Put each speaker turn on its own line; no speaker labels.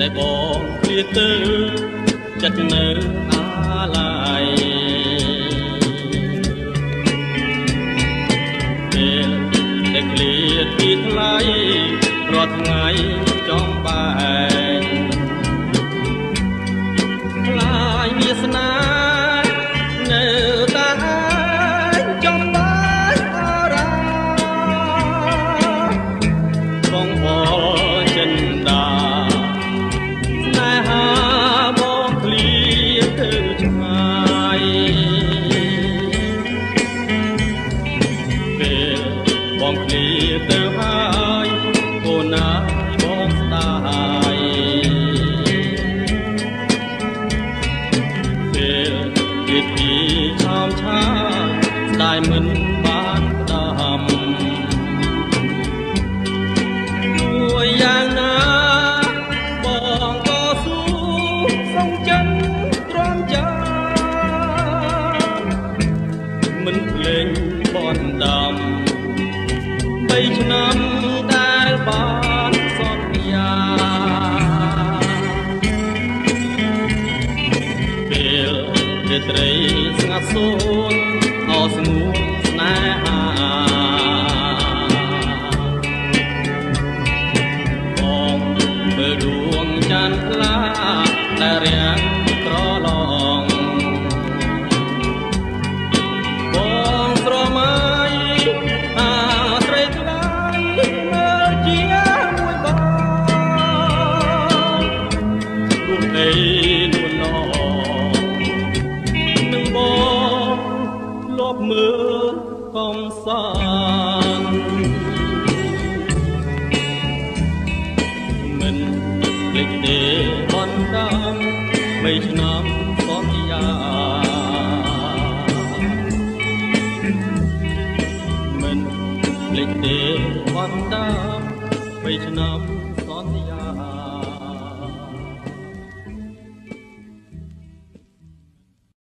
តែបងឃ្លាតទៅចិត្តនៅអាឡ័យពេលតែឃ្លាតពីថ្លៃរាល់ថ្ងៃចំបែកខ្លាយវាសនានៅតែចំបែកអារាបងផលចិនដាស្នេហាបងឃ្លាតទៅឆ្ងាយពេលបងឃ្លាតទៅហើយកូនណាបងស្ដាយពេលគិតពីឆោមឆាយស្ដាយមិនបានផ្ដាំមួយយ៉ាងណាបងក៏ស៊ូសងចិត្តទ្រាំចាំមិនភ្លេងបនដាំ3ឆ្នាំដែលបានសន្យាពេលរាត្រីស្ងាត់សូន្យអោស្ងួនស្នេហាបងមើលដួងច័ន្ទខ្លាដែលរាំងក្រឡងបងស្រមៃអាស្រេកថ្លៃមើលជាមួយបងរូបអីនួនឡនឹងបងលបមើលកំសាន្តមិនភ្លេចទេបនដាំ3ឆ្នាំសន្យាមិនភ្លេចទេបនដាំ3ឆ្នាំ